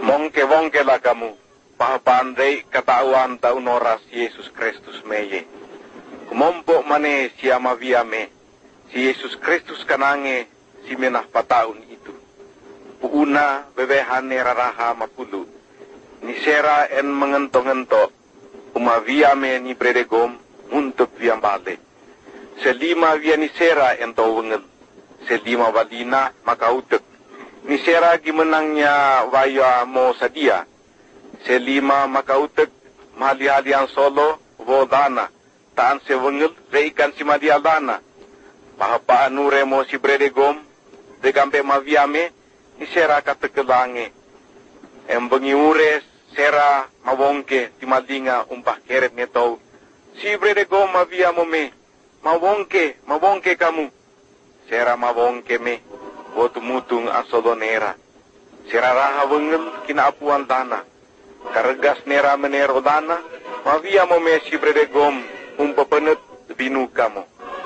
Mongke lah kamu, pahapandai katauan ta unoras Yesus Kristus meye. Kumompok mane siama viame, si Yesus Kristus kanange si menah pataun itu. Puuna bebehane raraha mapulu, ni sera en mengento-ngento, umaviame ni bredegom untuk viambale. Selima via ni sera ento wengel, selima walina makautek. Ni sera gimenangnya waya mo sadia. Selima makautek mahali-halian solo vodana. Taan se wengel reikan si madia dana. Pahapaan nure mo si bredegom degampe maviame ni sera katekelange. Embengi ure sera mawongke timadinga umpah keret netau. Si bredegom maviamo me. Mawongke kamu. Sera mawongke me. Wotu mutung asodonera. Siraraha wengel kinaapuan dana. Karegas nera menero dana. Mavia mo mesi bredegom umpapenet binu kamo.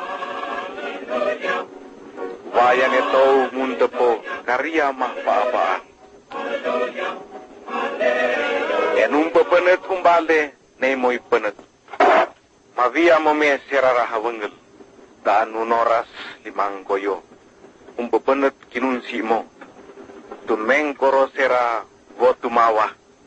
Wayan etou muntepo karya mah pa-apaan. En umpapenet umbale nemoy penet. Mavia mo mesi siraraha wengel. Daan unoras limang koyo. Umpapenet kinunsi mo. Tumeng koro sera votu mawa.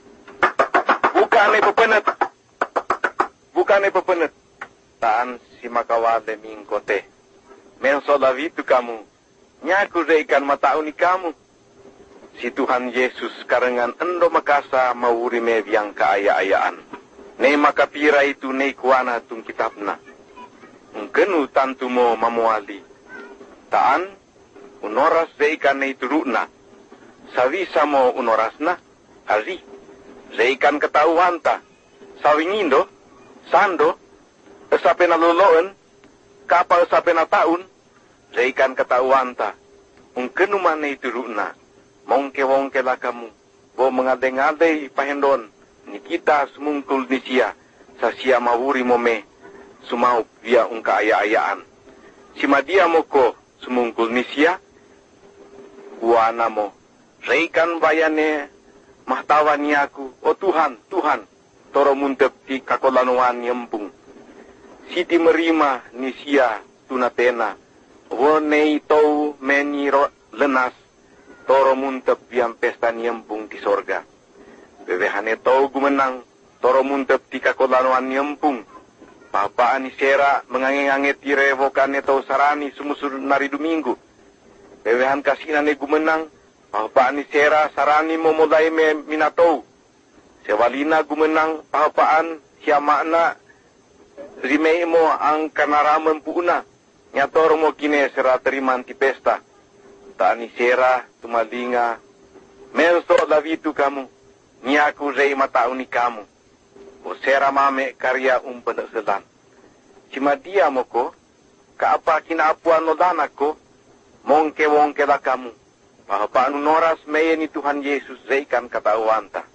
Bukane pepenet. Taan si makawale mingkote. Menso lavitu kamu. Nyaku reikan matauni kamu. Si Tuhan Yesus karengan endo makasa mawuri mebiang kaaya-ayaan. Ne makapira itu ne kuana tung kitabna. Ungkenu tantu mo mamuali. Taan unoras reikan na ituruna. Savisa mo unorasna, ari. Reikan ketauhanta. Sawingindo, sando, esape na loloen, kapal esape na taun, reikan ketauhanta. Ungkenuman na ituruna. Mongke-wongke lah kamu. Bo mengade-ngade pahendon. Ni kita semungkul ni sia. Sa sia mawuri mo me. Sumaup via ungka aya-ayaan. Si madia mo ko semungkul ni sia. Buana mo, reikan bayane mahtawan niyaku, o Tuhan, toro muntep ti kakolanuan yempung. Siti merima ni siya tunatena, wonei tau meniro lenas, toro muntep biang pesta yempung ti sorga. Bebehane tau gumenang, toro muntep ti kakolanuan yempung. Papaan ni sera mengange-ange ti revokane tau sarani sumusur nari Domingo. Bebehan kasinan ni gumenang, pahapaan ni sera sarani mo mulai me minatou. Sewalina gumenang pahapaan siya makna rimei mo ang kanaraman puuna. Nyator mo kine sera teriman ti pesta. Taan ni sera tumalinga, menso lavitu kamu, niyaku rei mataun ni kamu. O sera mame karya umpeneselan. Cimadia mo ko, kaapa kinaapuan no danak ko, mongke-wongke lah kamu. Pahapaan unoras meye ni Tuhan Yesus reikan katauanta.